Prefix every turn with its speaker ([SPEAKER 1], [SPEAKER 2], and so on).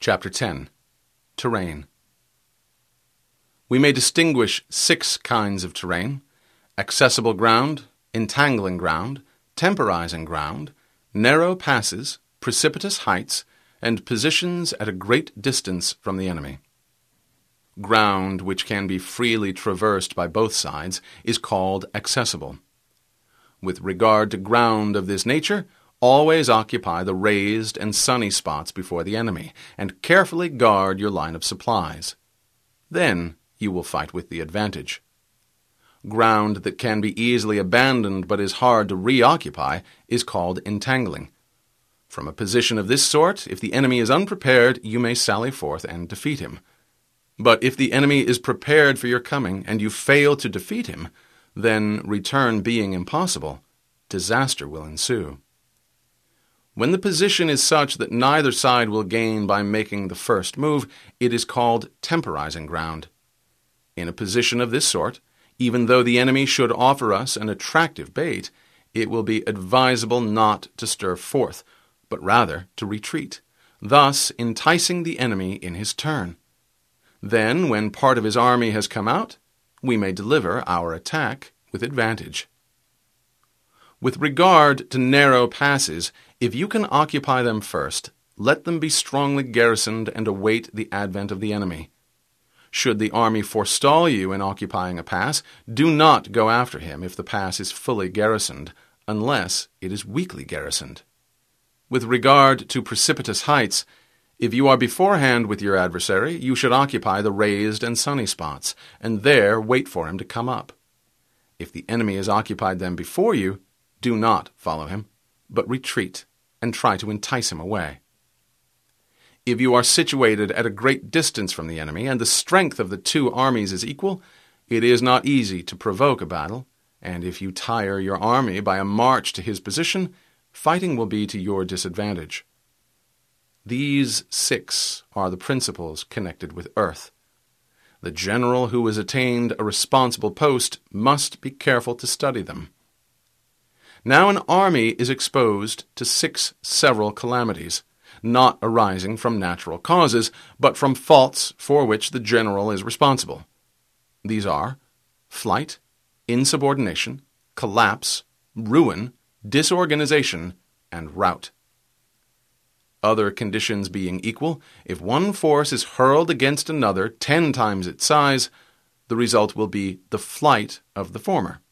[SPEAKER 1] Chapter 10. Terrain. We may distinguish 6 kinds of terrain: accessible ground, entangling ground, temporizing ground, narrow passes, precipitous heights, and positions at a great distance from the enemy. Ground which can be freely traversed by both sides is called accessible. With regard to ground of this nature, always occupy the raised and sunny spots before the enemy, and carefully guard your line of supplies. Then you will fight with the advantage. Ground that can be easily abandoned but is hard to reoccupy is called entangling. From a position of this sort, if the enemy is unprepared, you may sally forth and defeat him. But if the enemy is prepared for your coming, and you fail to defeat him, then, return being impossible, disaster will ensue. When the position is such that neither side will gain by making the first move, it is called temporizing ground. In a position of this sort, even though the enemy should offer us an attractive bait, it will be advisable not to stir forth, but rather to retreat, thus enticing the enemy in his turn. Then, when part of his army has come out, we may deliver our attack with advantage. With regard to narrow passes, if you can occupy them first, let them be strongly garrisoned and await the advent of the enemy. Should the army forestall you in occupying a pass, do not go after him if the pass is fully garrisoned, unless it is weakly garrisoned. With regard to precipitous heights, if you are beforehand with your adversary, you should occupy the raised and sunny spots, and there wait for him to come up. If the enemy has occupied them before you, do not follow him, but retreat and try to entice him away. If you are situated at a great distance from the enemy, and the strength of the 2 armies is equal, it is not easy to provoke a battle, and if you tire your army by a march to his position, fighting will be to your disadvantage. These 6 are the principles connected with earth. The general who has attained a responsible post must be careful to study them. Now an army is exposed to 6 several calamities, not arising from natural causes, but from faults for which the general is responsible. These are flight, insubordination, collapse, ruin, disorganization, and rout. Other conditions being equal, if one force is hurled against another 10 times its size, the result will be the flight of the former.